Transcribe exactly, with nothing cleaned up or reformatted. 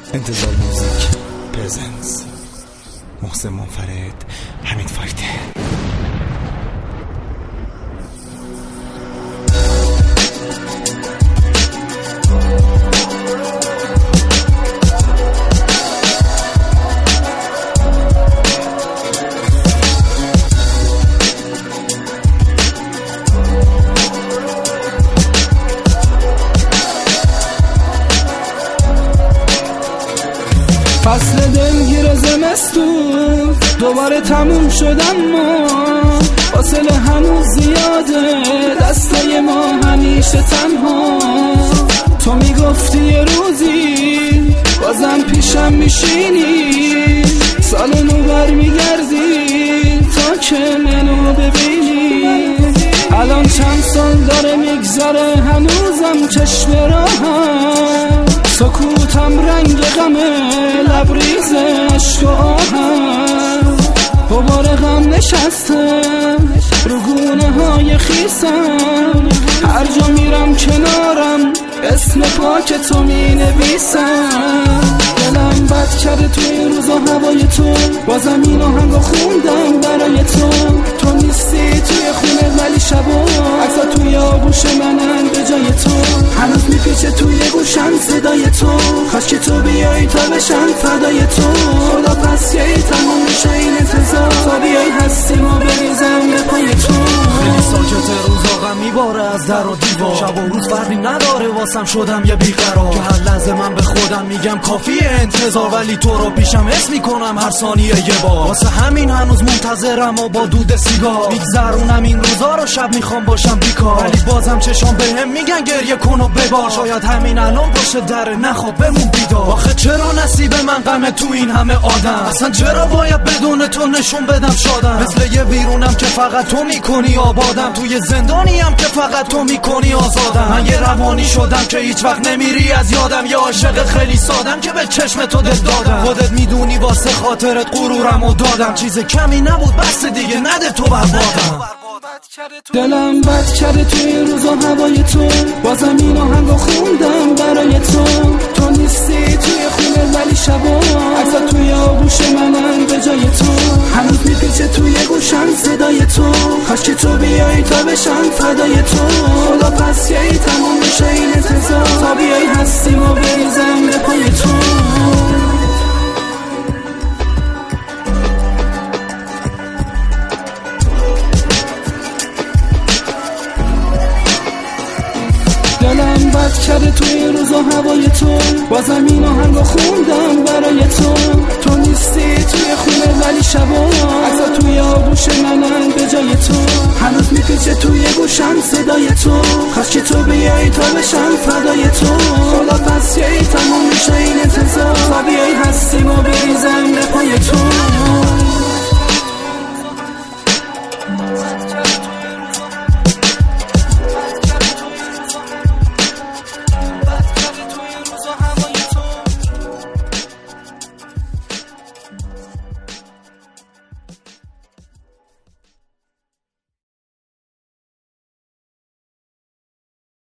انتظار موزیک پرزنس محسن منفرد حمید فایده. فصل دلگیر زمستون دوباره تموم شد، اما فاصله هنوز زیاده، دستای ما همیشه تنها. تو میگفتی یه روزی بازم پیشم میشینی، سالونو بر میگردی تا که منو ببینی. الان چند سال داره میگذره هنوزم چشم راهم، سکوتم رنگ غمه لبریز عشق و آهم. دوباره غم نشسته رو گونه های خیسم، هر جا میرم کنارم اسم پاک تو می نویسم. دلم بد کرده توی این روزا هوای تو، بازم این آهنگا خوندم برای تو. تو نیستی توی خونه ولی شبا عکسا توی آغوش منن به جای تو. هنوز میپیچه توی گوشم صدای تو، کاش که تو بیایی تا بشم فدای تو. خدا پس یه تمام میشه این انتظار، تا بیایی هستیم و بریزم به پای تو. خیلی ساکت روزا غم میباره از در و دیوار، شب و روز فرقی نداره واسم شدم یه بیقرار. که هر لحظه من به خودم میگم کافیه انتظار، ولی تو رو پیشم حس میکنم هر ثانیه یه بار. واسه همین هنوز منتظرم و با دود سیگار میگذرونم این روزا رو، شب میخوام باشم بیکار، ولی بازم چشام بهم میگن گریه کن و ببار. شاید همین الان باشه در نخواب بمون بیدار. آخه چرا نصیب من غمه تو این همه آدم، اصلا چرا باید بدون تو نشون بدم شادم. مثل یه ویرونم که فقط تو میکنی آبادم، توی زندانیم که فقط تو میکنی آزادم. من یه روانی شدم که هیچ وقت نمیری از یادم، یه عاشق خیلی سادم که به چشم تو دل دادم. خودت میدونی واسه خاطرت غرورم و دادم، چیز کمی نبود بس دیگه نده تو بربادم. دلم بد کرده توی این روزا هوای تو، بازم این آهنگا خوندم برای تو. تو نیستی توی خونه ولی شبا عکسا توی آغوش منن به جای تو. هنوز میپیچه توی گوشم صدای تو، کاش که تو بیایی تا بشم فدای تو. خدا پس یه تمام میشه این انتظار، تا بیایی هستیم و بریزم به پای تو. دلم بد کرده توی این روزا هوای تو، بازم این آهنگا خوندم برای تو. تو نیستی توی خونه ولی شبا عکسا توی آغوش منن به جای تو. هنوز میپیچه